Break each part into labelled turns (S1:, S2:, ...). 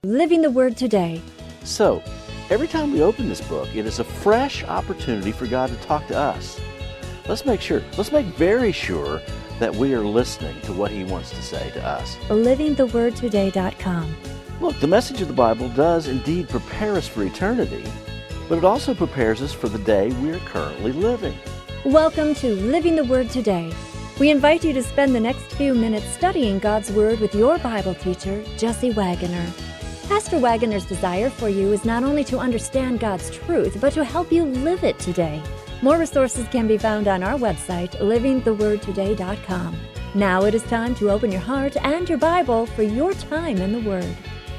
S1: Living the Word Today.
S2: So, every time we open this book, it is a fresh opportunity for God to talk to us. Let's make very sure that we are listening to what He wants to say to us.
S1: LivingTheWordToday.com.
S2: Look, the message of the Bible does indeed prepare us for eternity, but it also prepares us for the day we are currently living.
S1: Welcome to Living the Word Today. We invite you to spend the next few minutes studying God's Word with your Bible teacher, Jesse Wagoner. Pastor Wagoner's desire for you is not only to understand God's truth, but to help you live it today. More resources can be found on our website, livingthewordtoday.com. Now it is time to open your heart and your Bible for your time in the Word.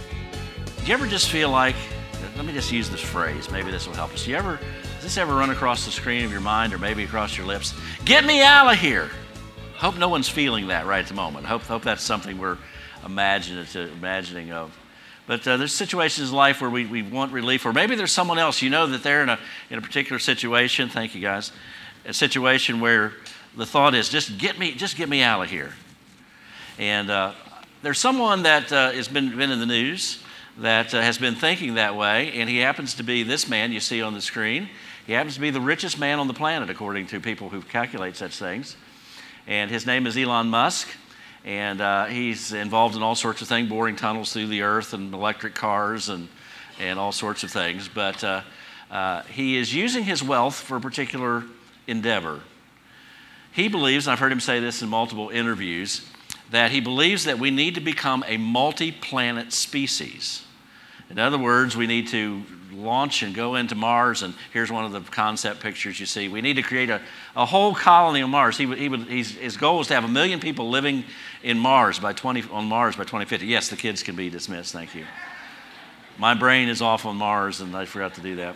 S3: Do you ever just feel like, let me just use this phrase, maybe this will help us. Does this ever run across the screen of your mind or maybe across your lips? Get me out of here! Hope no one's feeling that right at the moment. Hope that's something we're imagining of. But there's situations in life where we want relief, or maybe there's someone else, you know that they're in a particular situation, thank you guys, a situation where the thought is, just get me out of here. And there's someone that has been in the news that has been thinking that way, and he happens to be this man you see on the screen. He happens to be the richest man on the planet, according to people who calculate such things. And his name is Elon Musk. And he's involved in all sorts of things, boring tunnels through the earth and electric cars and all sorts of things. But he is using his wealth for a particular endeavor. He believes, and I've heard him say this in multiple interviews, that he believes that we need to become a multi-planet species. In other words, we need to launch and go into Mars, and here's one of the concept pictures you see. We need to create a whole colony on Mars. His goal is to have 1 million people living on Mars by 2050. Yes, the kids can be dismissed, thank you. My brain is off on Mars, and I forgot to do that.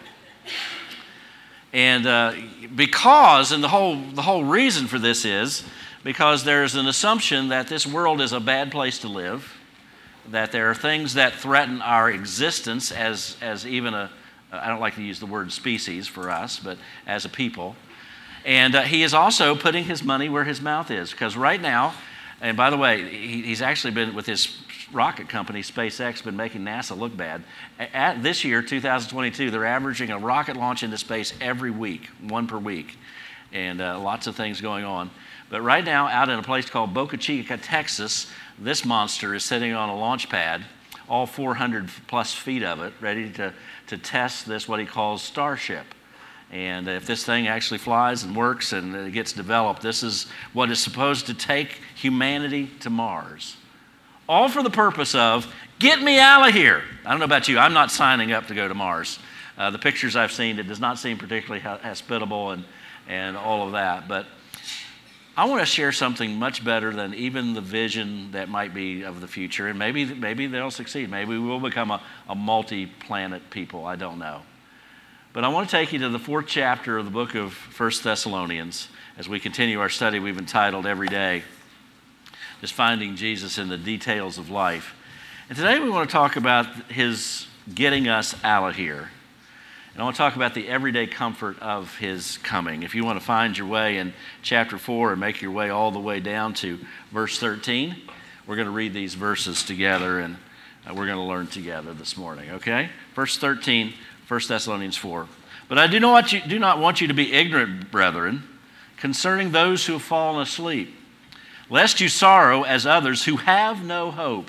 S3: And the whole reason for this is because there's an assumption that this world is a bad place to live, that there are things that threaten our existence as even I don't like to use the word species for us, but as a people. And he is also putting his money where his mouth is, because right now, and by the way, he's actually been with his rocket company, SpaceX, been making NASA look bad. At this year, 2022, they're averaging a rocket launch into space every week, one per week, and lots of things going on. But right now, out in a place called Boca Chica, Texas, this monster is sitting on a launch pad, all 400 plus feet of it, ready to test this, what he calls Starship. And if this thing actually flies and works and it gets developed, this is what is supposed to take humanity to Mars. All for the purpose of, get me out of here. I don't know about you, I'm not signing up to go to Mars. The pictures I've seen, it does not seem particularly hospitable and all of that. But I want to share something much better than even the vision that might be of the future. And maybe they'll succeed. Maybe we will become a multi-planet people. I don't know. But I want to take you to the 4th chapter of the book of 1 Thessalonians as we continue our study we've entitled Every Day, just finding Jesus in the details of life. And today we want to talk about his getting us out of here. And I want to talk about the everyday comfort of his coming. If you want to find your way in chapter 4 and make your way all the way down to verse 13, we're going to read these verses together and we're going to learn together this morning, okay? Verse 13, 1 Thessalonians 4. But I do not want you to be ignorant, brethren, concerning those who have fallen asleep, lest you sorrow as others who have no hope.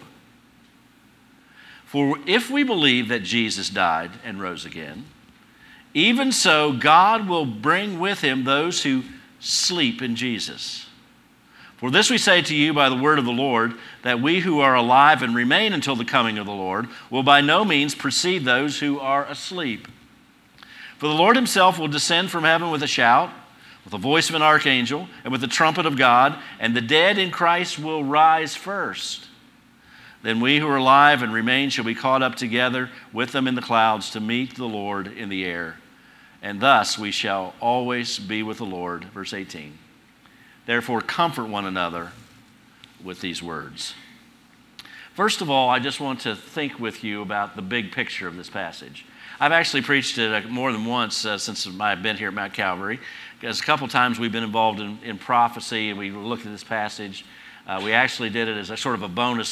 S3: For if we believe that Jesus died and rose again, even so, God will bring with him those who sleep in Jesus. For this we say to you by the word of the Lord, that we who are alive and remain until the coming of the Lord will by no means precede those who are asleep. For the Lord himself will descend from heaven with a shout, with the voice of an archangel, and with the trumpet of God, and the dead in Christ will rise first. Then we who are alive and remain shall be caught up together with them in the clouds to meet the Lord in the air. And thus we shall always be with the Lord. Verse 18. Therefore comfort one another with these words. First of all, I just want to think with you about the big picture of this passage. I've actually preached it more than once since I've been here at Mount Calvary. Because a couple times we've been involved in prophecy and we looked at this passage. We actually did it as a sort of a bonus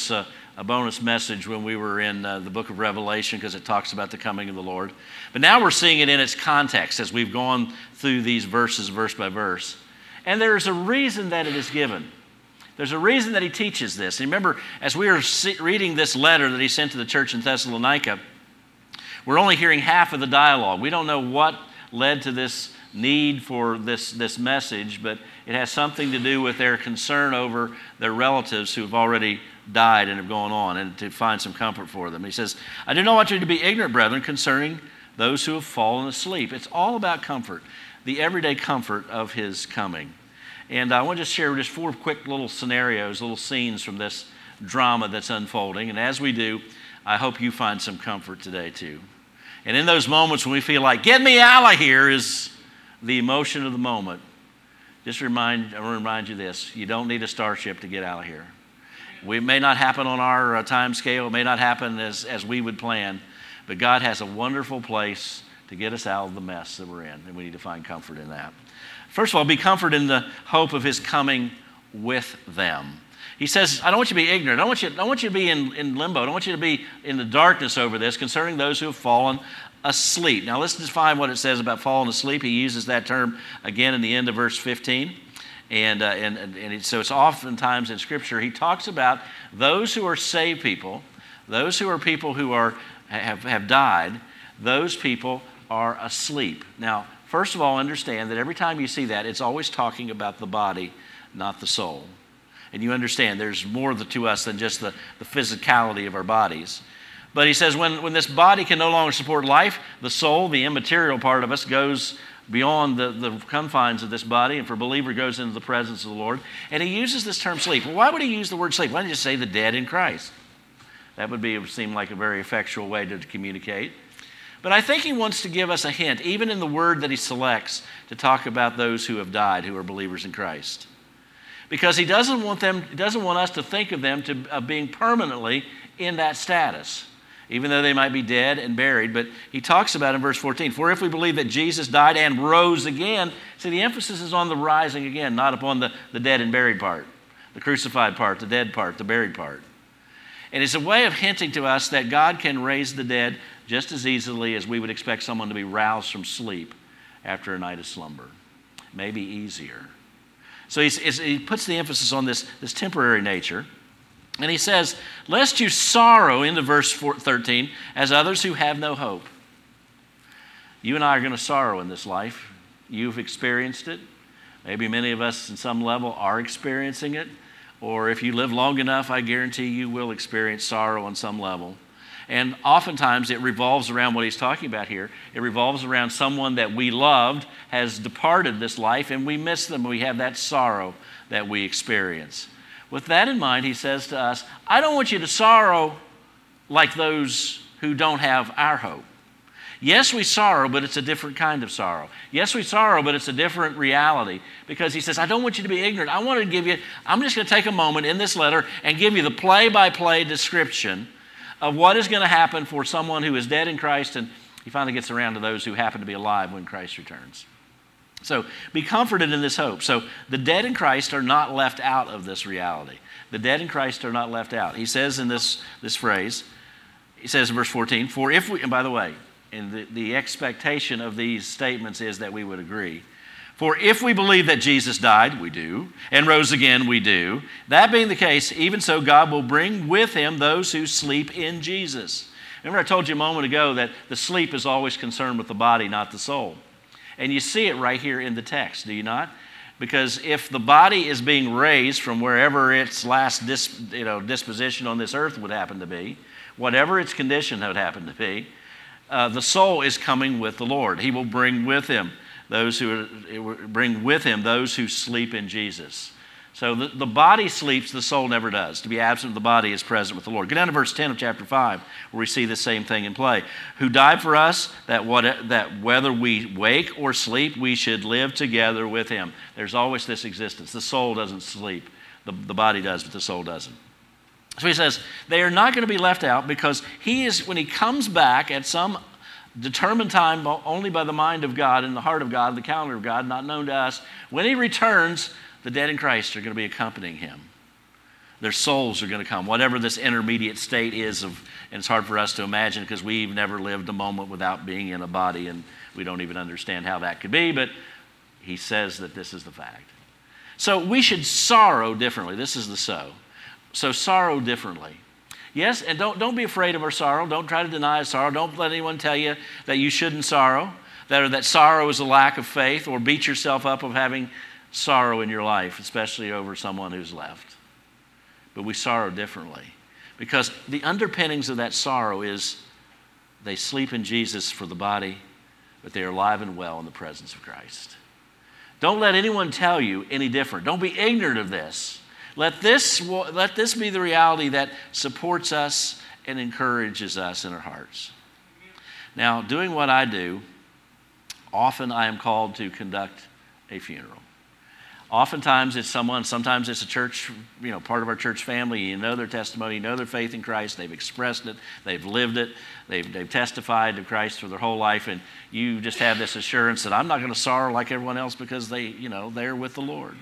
S3: a bonus message when we were in the book of Revelation because it talks about the coming of the Lord. But now we're seeing it in its context as we've gone through these verses verse by verse. And there's a reason that it is given. There's a reason that he teaches this. And remember, as we were reading this letter that he sent to the church in Thessalonica, we're only hearing half of the dialogue. We don't know what led to this need for this message, but it has something to do with their concern over their relatives who have already died and have gone on, and to find some comfort for them. He says, I do not want you to be ignorant, brethren, concerning those who have fallen asleep. It's all about comfort, the everyday comfort of his coming. And I want to just share just 4 quick little scenarios, little scenes from this drama that's unfolding. And as we do, I hope you find some comfort today too. And in those moments when we feel like, get me out of here, is the emotion of the moment. Just I want to remind you this: you don't need a starship to get out of here. It may not happen on our time scale. It may not happen as we would plan. But God has a wonderful place to get us out of the mess that we're in. And we need to find comfort in that. First of all, be comforted in the hope of his coming with them. He says, I don't want you to be ignorant. I don't want you to be in limbo. I don't want you to be in the darkness over this concerning those who have fallen asleep. Now let's define what it says about falling asleep. He uses that term again in the end of verse 15. So it's oftentimes in Scripture, he talks about those who are saved people, those who are people who have died, those people are asleep. Now, first of all, understand that every time you see that, it's always talking about the body, not the soul. And you understand there's more to us than just the physicality of our bodies. But he says when this body can no longer support life, the soul, the immaterial part of us, goes beyond the confines of this body, and for a believer goes into the presence of the Lord. And he uses this term sleep. Well, why would he use the word sleep? Why don't you just say the dead in Christ? That would seem like a very effectual way to communicate. But I think he wants to give us a hint, even in the word that he selects, to talk about those who have died, who are believers in Christ. Because he doesn't want us to think of them of being permanently in that status, even though they might be dead and buried. But he talks about in verse 14, for if we believe that Jesus died and rose again, see, the emphasis is on the rising again, not upon the dead and buried part, the crucified part, the dead part, the buried part. And it's a way of hinting to us that God can raise the dead just as easily as we would expect someone to be roused from sleep after a night of slumber. Maybe easier. So he puts the emphasis on this temporary nature. And he says, lest you sorrow, into verse 13, as others who have no hope. You and I are going to sorrow in this life. You've experienced it. Maybe many of us in some level are experiencing it. Or if you live long enough, I guarantee you will experience sorrow on some level. And oftentimes it revolves around what he's talking about here. It revolves around someone that we loved has departed this life, and we miss them. We have that sorrow that we experience. With that in mind, he says to us, I don't want you to sorrow like those who don't have our hope. Yes, we sorrow, but it's a different kind of sorrow. Yes, we sorrow, but it's a different reality. Because he says, I don't want you to be ignorant. I'm just going to take a moment in this letter and give you the play-by-play description of what is going to happen for someone who is dead in Christ, and he finally gets around to those who happen to be alive when Christ returns. So be comforted in this hope. So the dead in Christ are not left out of this reality. The dead in Christ are not left out. He says in this phrase, he says in verse 14, for if we, and by the way, and the expectation of these statements is that we would agree. For if we believe that Jesus died, we do, and rose again, we do. That being the case, even so God will bring with him those who sleep in Jesus. Remember I told you a moment ago that the sleep is always concerned with the body, not the soul. And you see it right here in the text, do you not? Because if the body is being raised from wherever its last disposition on this earth would happen to be, whatever its condition would happen to be, the soul is coming with the Lord. He will bring with him those who sleep in Jesus. So the body sleeps, the soul never does. To be absent of the body is present with the Lord. Go down to verse 10 of chapter 5, where we see the same thing in play. Who died for us, that whether we wake or sleep, we should live together with him. There's always this existence. The soul doesn't sleep. The body does, but the soul doesn't. So he says, they are not going to be left out because when he comes back at some determined time only by the mind of God and the heart of God, the calendar of God, not known to us, when he returns, the dead in Christ are going to be accompanying him. Their souls are going to come, whatever this intermediate state is and it's hard for us to imagine because we've never lived a moment without being in a body, and we don't even understand how that could be, but he says that this is the fact. So we should sorrow differently. This is the so sorrow differently. Yes, and don't be afraid of our sorrow. Don't try to deny sorrow. Don't let anyone tell you that you shouldn't sorrow, that sorrow is a lack of faith, or beat yourself up of having sorrow in your life, especially over someone who's left. But we sorrow differently because the underpinnings of that sorrow is they sleep in Jesus for the body, but they are alive and well in the presence of Christ. Don't let anyone tell you any different. Don't be ignorant of this. Let this be the reality that supports us and encourages us in our hearts. Now, doing what I do, often I am called to conduct a funeral. Oftentimes it's sometimes it's a church, part of our church family. You know their testimony, you know their faith in Christ. They've expressed it, they've lived it, they've testified to Christ for their whole life, and you just have this assurance that I'm not going to sorrow like everyone else because they're with the Lord.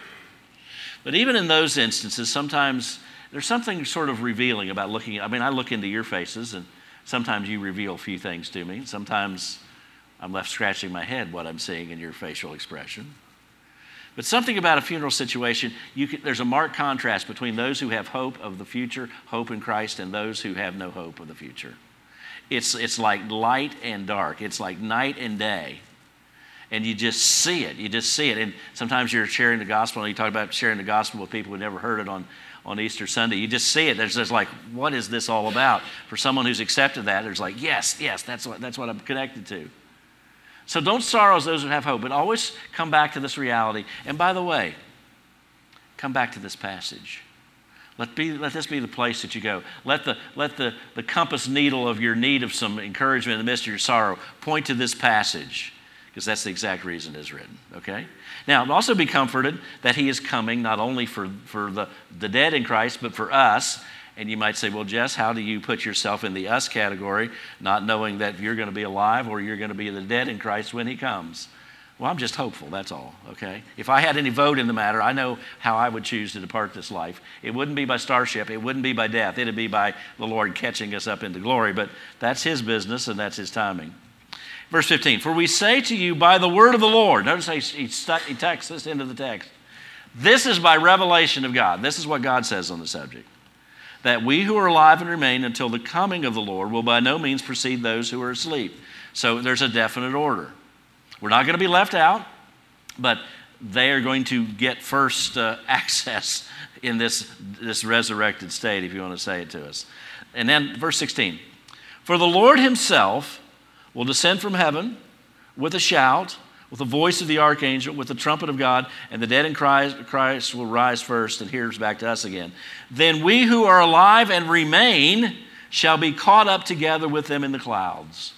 S3: But even in those instances, sometimes there's something sort of revealing about I look into your faces, and sometimes you reveal a few things to me. Sometimes I'm left scratching my head what I'm seeing in your facial expression. But something about a funeral situation, there's a marked contrast between those who have hope of the future, hope in Christ, and those who have no hope of the future. It's like light and dark. It's like night and day. And you just see it. You just see it. And sometimes you're sharing the gospel, and you talk about sharing the gospel with people who never heard it on Easter Sunday. You just see it. There's like, what is this all about? For someone who's accepted that, there's like, yes, that's what I'm connected to. So don't sorrow as those who have hope, but always come back to this reality. And by the way, come back to this passage. Let this be the place that you go. Let the compass needle of your need of some encouragement in the midst of your sorrow point to this passage, because that's the exact reason it is written, okay? Now, also be comforted that he is coming not only for the dead in Christ, but for us. And you might say, well, Jess, how do you put yourself in the us category, not knowing that you're going to be alive or you're going to be the dead in Christ when he comes? Well, I'm just hopeful, that's all, okay? If I had any vote in the matter, I know how I would choose to depart this life. It wouldn't be by starship. It wouldn't be by death. It'd be by the Lord catching us up into glory. But that's his business and that's his timing. Verse 15, for we say to you by the word of the Lord. Notice he texts this into the text. This is by revelation of God. This is what God says on the subject. That we who are alive and remain until the coming of the Lord will by no means precede those who are asleep. So there's a definite order. We're not going to be left out, but they are going to get first access in this resurrected state, if you want to say it to us. And then verse 16, for the Lord himself will descend from heaven with a shout, with the voice of the archangel, with the trumpet of God, and the dead in Christ will rise first. And here's back to us again. Then we who are alive and remain shall be caught up together with them in the clouds.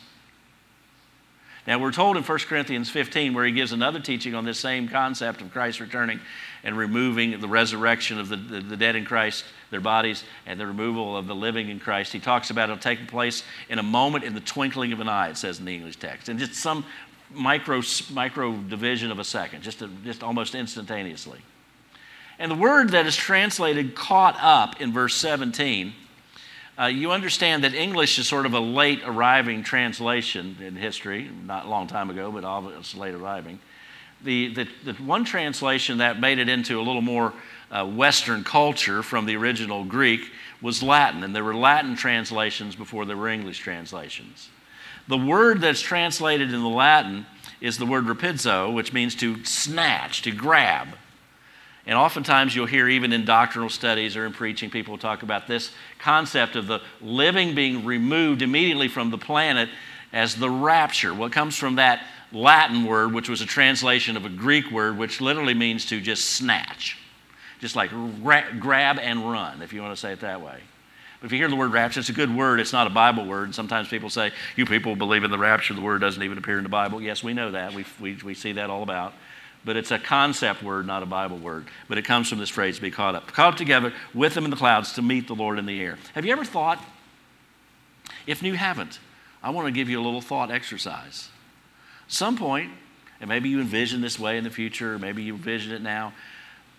S3: Now we're told in 1 Corinthians 15, where he gives another teaching on this same concept of Christ returning and removing the resurrection of the dead in Christ, their bodies, and the removal of the living in Christ. He talks about it taking place in a moment, in the twinkling of an eye, it says in the English text. And just some micro division of a second, just almost instantaneously. And the word that is translated caught up in verse 17, you understand that English is sort of a late arriving translation in history, not a long time ago, but obviously late arriving. The one translation that made it into a little more Western culture from the original Greek was Latin, and there were Latin translations before there were English translations. The word that's translated in the Latin is the word rapidzo, which means to snatch, to grab. And oftentimes you'll hear even in doctrinal studies or in preaching, people talk about this concept of the living being removed immediately from the planet as the rapture. What comes from that Latin word, which was a translation of a Greek word, which literally means to just snatch. Just like grab and run, if you want to say it that way. But if you hear the word rapture, it's a good word. It's not a Bible word. And sometimes people say, you people believe in the rapture. The word doesn't even appear in the Bible. Yes, we know that. We see that all about. But it's a concept word, not a Bible word. But it comes from this phrase, be caught up. Caught up together with them in the clouds to meet the Lord in the air. Have you ever thought, if you haven't, I want to give you a little thought exercise. Some point, and maybe you envision this way in the future, or maybe you envision it now,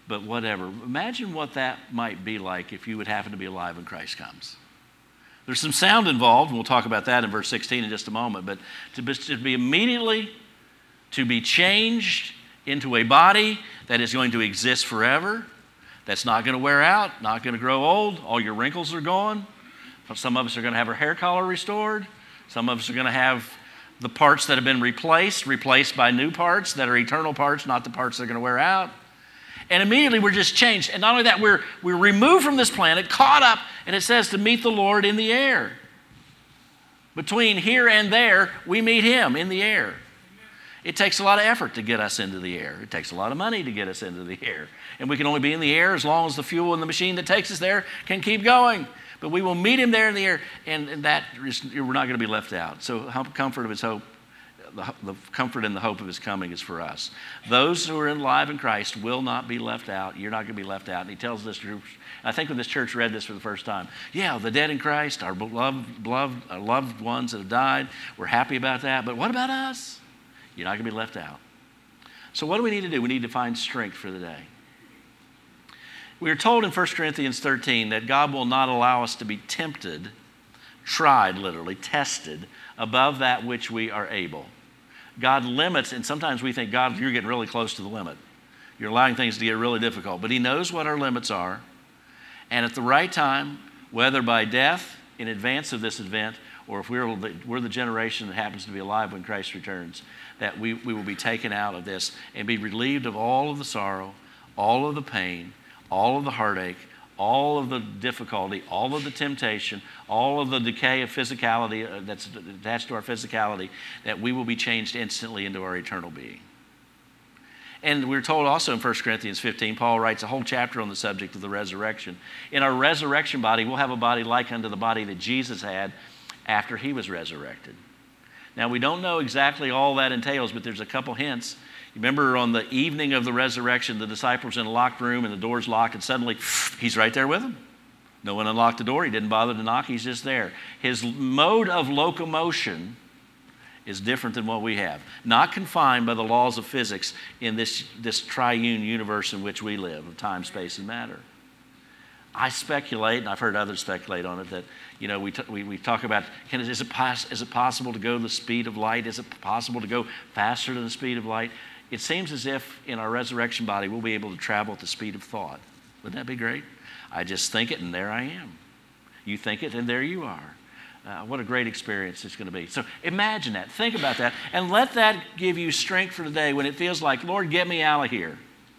S3: but whatever. Imagine what that might be like if you would happen to be alive when Christ comes. There's some sound involved, and we'll talk about that in verse 16 in just a moment, but to be immediately, to be changed into a body that is going to exist forever, that's not going to wear out, not going to grow old, all your wrinkles are gone. Some of us are going to have our hair color restored. Some of us are going to have the parts that have been replaced by new parts that are eternal parts, not the parts that are going to wear out. And immediately we're just changed. And not only that, we're removed from this planet, caught up, and it says to meet the Lord in the air. Between here and there, we meet Him in the air. It takes a lot of effort to get us into the air. It takes a lot of money to get us into the air. And we can only be in the air as long as the fuel in the machine that takes us there can keep going. But we will meet Him there in the air, and that we're not going to be left out. So comfort of His hope, the comfort and the hope of His coming is for us. Those who are alive in Christ will not be left out. You're not going to be left out. And He tells this group, I think when this church read this for the first time, yeah, the dead in Christ, our loved ones that have died, we're happy about that. But what about us? You're not going to be left out. So what do we need to do? We need to find strength for the day. We are told in 1 Corinthians 13 that God will not allow us to be tempted, tried literally, tested, above that which we are able. God limits, and sometimes we think, God, you're getting really close to the limit. You're allowing things to get really difficult. But He knows what our limits are. And at the right time, whether by death in advance of this event, or if we're the generation that happens to be alive when Christ returns, that we will be taken out of this and be relieved of all of the sorrow, all of the pain, all of the heartache, all of the difficulty, all of the temptation, all of the decay of physicality that's attached to our physicality, that we will be changed instantly into our eternal being. And we're told also in 1 Corinthians 15, Paul writes a whole chapter on the subject of the resurrection. In our resurrection body, we'll have a body like unto the body that Jesus had after He was resurrected. Now, we don't know exactly all that entails, but there's a couple hints. Remember on the evening of the resurrection, the disciples were in a locked room and the door's locked, and suddenly He's right there with them. No one unlocked the door. He didn't bother to knock. He's just there. His mode of locomotion is different than what we have. Not confined by the laws of physics in this triune universe in which we live, of time, space, and matter. I speculate, and I've heard others speculate on it, that we talk about, is it possible to go the speed of light? Is it possible to go faster than the speed of light? It seems as if in our resurrection body we'll be able to travel at the speed of thought. Wouldn't that be great? I just think it, and there I am. You think it, and there you are. What a great experience it's going to be. So imagine that. Think about that. And let that give you strength for today when it feels like, Lord, get me out of here.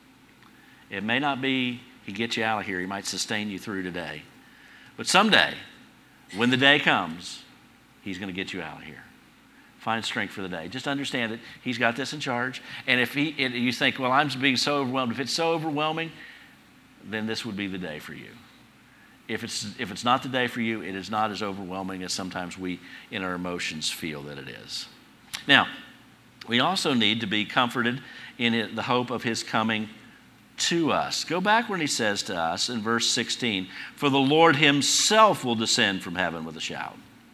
S3: It may not be He gets you out of here. He might sustain you through today. But someday, when the day comes, He's going to get you out of here. Find strength for the day. Just understand that He's got this in charge. And if you think, well, I'm being so overwhelmed. If it's so overwhelming, then this would be the day for you. If it's not the day for you, it is not as overwhelming as sometimes we in our emotions feel that it is. Now, we also need to be comforted in the hope of His coming to us. Go back when He says to us in verse 16, for the Lord Himself will descend from heaven with a shout.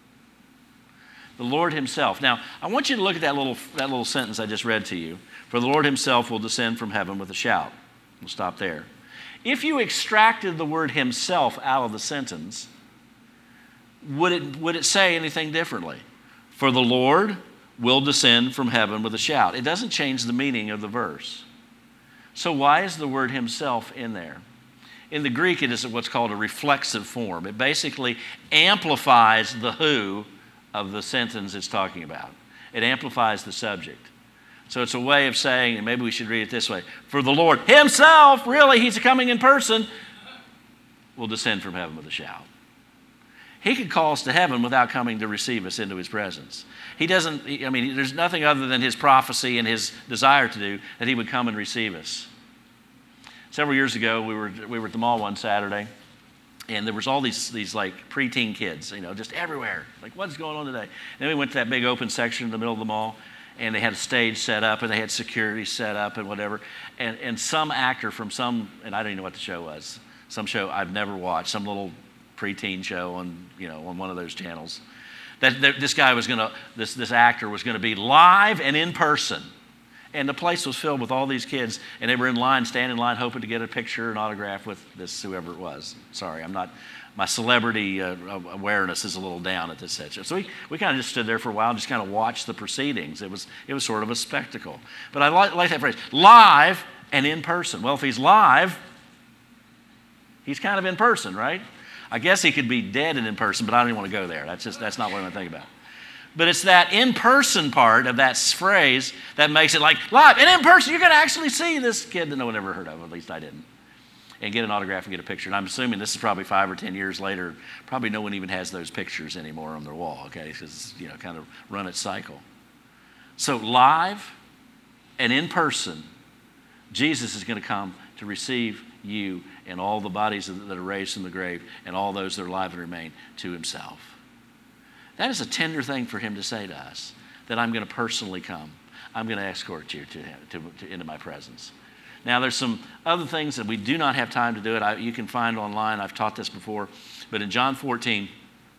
S3: The Lord Himself. Now, I want you to look at that little sentence I just read to you. For the Lord Himself will descend from heaven with a shout. We'll stop there. If you extracted the word Himself out of the sentence, would it say anything differently? For the Lord will descend from heaven with a shout. It doesn't change the meaning of the verse. So why is the word Himself in there? In the Greek, it is what's called a reflexive form. It basically amplifies the who of the sentence it's talking about. It amplifies the subject. So it's a way of saying, and maybe we should read it this way, for the Lord Himself, really, He's coming in person, will descend from heaven with a shout. He could call us to heaven without coming to receive us into His presence. He doesn't, there's nothing other than His prophecy and His desire to do that He would come and receive us. Several years ago, we were at the mall one Saturday, and there was all these like preteen kids, just everywhere. Like, what's going on today? And then we went to that big open section in the middle of the mall, and they had a stage set up, and they had security set up and whatever. And some actor from and I don't even know what the show was, some show I've never watched, some little preteen show on one of those channels. This actor was going to be live and in person. And the place was filled with all these kids, and they were in line, standing in line, hoping to get a picture, an autograph with this, whoever it was. Sorry, my celebrity awareness is a little down at this situation. So we kind of just stood there for a while and just kind of watched the proceedings. It was sort of a spectacle. But I like that phrase, live and in person. Well, if he's live, he's kind of in person, right? I guess he could be dead and in person, but I don't even want to go there. That's not what I'm going to think about. But it's that in-person part of that phrase that makes it like live and in person. You're going to actually see this kid that no one ever heard of, at least I didn't, and get an autograph and get a picture. And I'm assuming this is probably 5 or 10 years later. Probably no one even has those pictures anymore on their wall, okay? Because it's, kind of run its cycle. So live and in person, Jesus is going to come to receive you and all the bodies that are raised from the grave and all those that are alive and remain to himself. That is a tender thing for him to say to us, that I'm going to personally come. I'm going to escort you into my presence. Now, there's some other things that we do not have time to do it. You can find online. I've taught this before. But in John 14,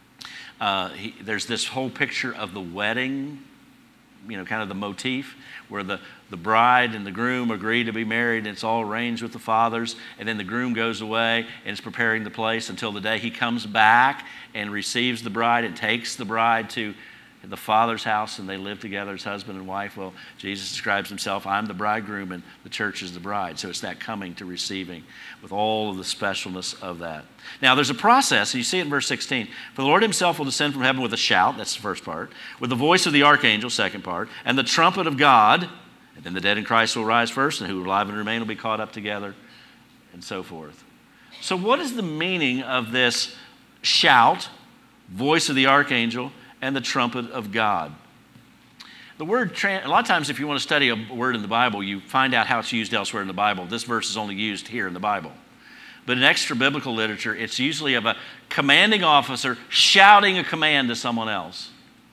S3: there's this whole picture of the wedding, kind of the motif, where the bride and the groom agree to be married, and it's all arranged with the fathers, and then the groom goes away and is preparing the place until the day he comes back and receives the bride and takes the bride to the father's house, and they live together as husband and wife. Well, Jesus describes himself, I'm the bridegroom and the church is the bride. So it's that coming to receiving with all of the specialness of that. Now there's a process, and you see it in verse 16. For the Lord himself will descend from heaven with a shout, that's the first part, with the voice of the archangel, second part, and the trumpet of God, and then the dead in Christ will rise first, and who are alive and remain will be caught up together, and so forth. So what is the meaning of this shout, voice of the archangel, and the trumpet of God? The word, a lot of times if you want to study a word in the Bible, you find out how it's used elsewhere in the Bible. This verse is only used here in the Bible. But in extra biblical literature, it's usually of a commanding officer shouting a command to someone else.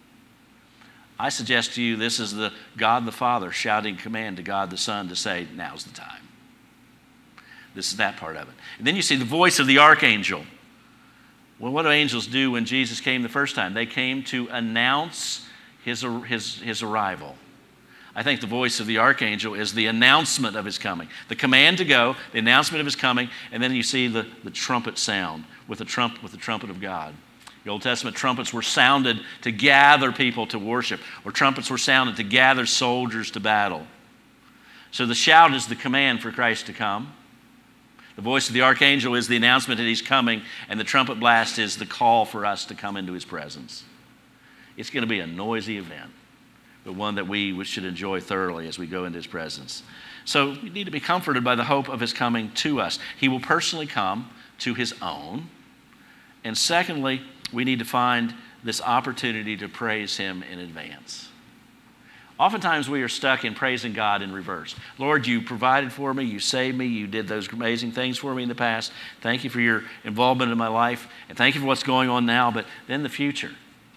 S3: I suggest to you this is the God the Father shouting command to God the Son to say, now's the time. This is that part of it. And then you see the voice of the archangel. Well, what do angels do when Jesus came the first time? They came to announce his arrival. I think the voice of the archangel is the announcement of his coming. The command to go, the announcement of his coming, and then you see the trumpet sound with the trumpet of God. The Old Testament trumpets were sounded to gather people to worship, or trumpets were sounded to gather soldiers to battle. So the shout is the command for Christ to come. The voice of the archangel is the announcement that he's coming, and the trumpet blast is the call for us to come into his presence. It's going to be a noisy event, but one that we should enjoy thoroughly as we go into his presence. So we need to be comforted by the hope of his coming to us. He will personally come to his own. And secondly, we need to find this opportunity to praise him in advance. Oftentimes we are stuck in praising God in reverse. Lord, you provided for me, you saved me, you did those amazing things for me in the past. Thank you for your involvement in my life, and thank you for what's going on now, but then the future.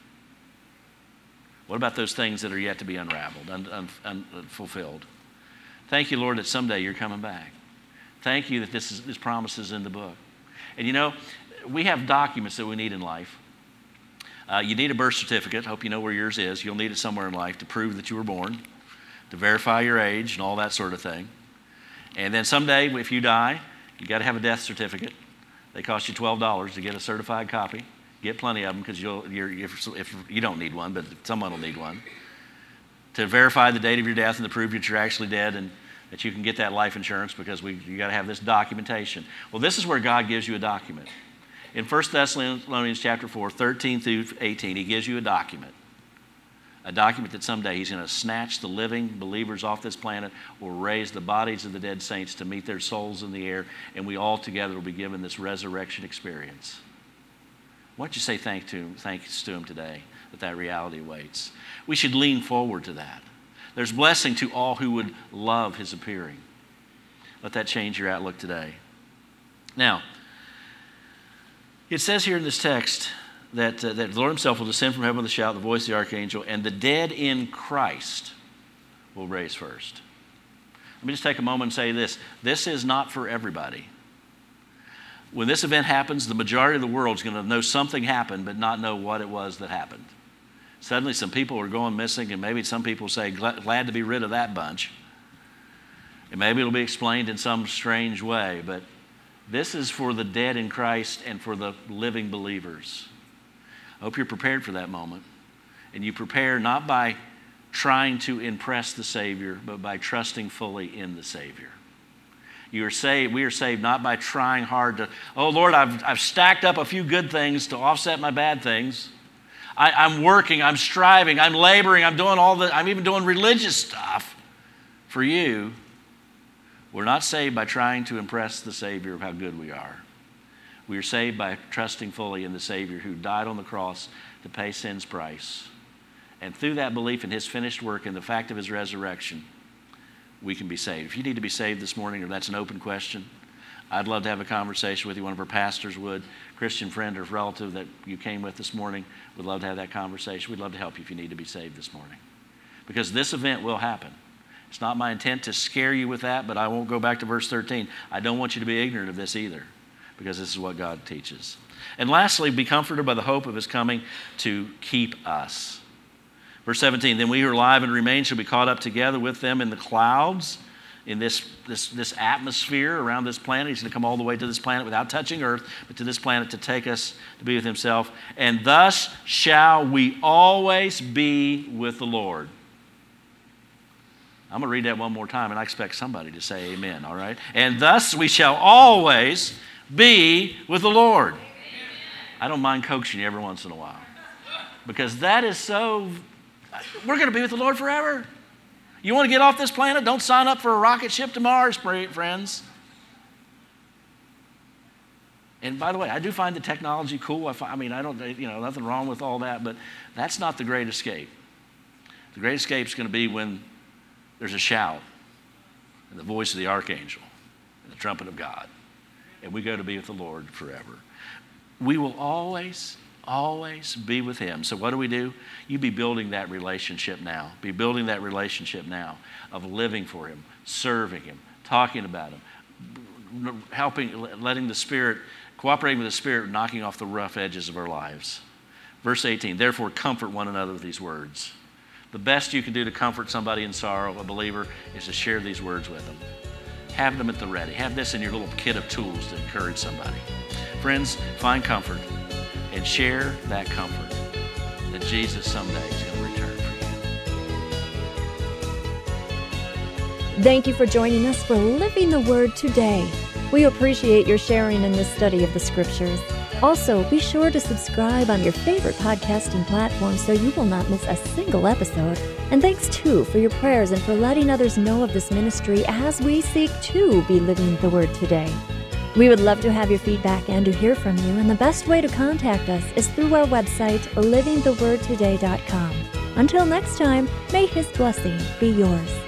S3: What about those things that are yet to be unraveled, unfulfilled? Thank you, Lord, that someday you're coming back. Thank you that this promise is in the book. And we have documents that we need in life. You need a birth certificate. Hope you know where yours is. You'll need it somewhere in life to prove that you were born, to verify your age and all that sort of thing. And then someday, if you die, you got to have a death certificate. They cost you $12 to get a certified copy. Get plenty of them because if you don't need one, but someone will need one. To verify the date of your death and to prove that you're actually dead and that you can get that life insurance because you got to have this documentation. Well, this is where God gives you a document. In 1 Thessalonians chapter 4, 13 through 18, he gives you a document that someday he's going to snatch the living believers off this planet or raise the bodies of the dead saints to meet their souls in the air, and we all together will be given this resurrection experience. Why don't you say thanks to him today that reality awaits? We should lean forward to that. There's blessing to all who would love his appearing. Let that change your outlook today. Now, it says here in this text that the Lord himself will descend from heaven with a shout, the voice of the archangel, and the dead in Christ will raise first. Let me just take a moment and say this. This is not for everybody. When this event happens, the majority of the world is going to know something happened, but not know what it was that happened. Suddenly some people are going missing, and maybe some people say, glad to be rid of that bunch. And maybe it'll be explained in some strange way, but this is for the dead in Christ and for the living believers. I hope you're prepared for that moment. And you prepare not by trying to impress the Savior, but by trusting fully in the Savior. We are saved not by trying hard to, oh Lord, I've stacked up a few good things to offset my bad things. I'm working, I'm striving, I'm laboring, I'm even doing religious stuff for you. We're not saved by trying to impress the Savior of how good we are. We are saved by trusting fully in the Savior who died on the cross to pay sin's price. And through that belief in His finished work and the fact of His resurrection, we can be saved. If you need to be saved this morning, or that's an open question, I'd love to have a conversation with you. One of our pastors would, Christian friend or relative that you came with this morning, would love to have that conversation. We'd love to help you if you need to be saved this morning. Because this event will happen. It's not my intent to scare you with that, but I won't go back to verse 13. I don't want you to be ignorant of this either, because this is what God teaches. And lastly, be comforted by the hope of His coming to keep us. Verse 17, then we who are alive and remain shall be caught up together with them in the clouds, in this atmosphere around this planet. He's going to come all the way to this planet without touching earth, but to this planet to take us to be with Himself. And thus shall we always be with the Lord. I'm going to read that one more time, and I expect somebody to say amen, all right? And thus we shall always be with the Lord. Amen. I don't mind coaxing you every once in a while, because that is so, we're going to be with the Lord forever. You want to get off this planet? Don't sign up for a rocket ship to Mars, friends. And by the way, I do find the technology cool. Nothing wrong with all that, but that's not the great escape. The great escape is going to be when there's a shout and the voice of the archangel and the trumpet of God, and we go to be with the Lord forever. We will always be with Him. So what do? You be building that relationship now. Be building that relationship now of living for Him, serving Him, talking about Him, letting the Spirit, cooperating with the Spirit, knocking off the rough edges of our lives. Verse 18, therefore comfort one another with these words. The best you can do to comfort somebody in sorrow, a believer, is to share these words with them. Have them at the ready. Have this in your little kit of tools to encourage somebody. Friends, find comfort and share that comfort that Jesus someday is going to return for you.
S1: Thank you for joining us for Living the Word today. We appreciate your sharing in this study of the Scriptures. Also, be sure to subscribe on your favorite podcasting platform so you will not miss a single episode. And thanks, too, for your prayers and for letting others know of this ministry as we seek to be living the Word today. We would love to have your feedback and to hear from you, and the best way to contact us is through our website, livingthewordtoday.com. Until next time, may His blessing be yours.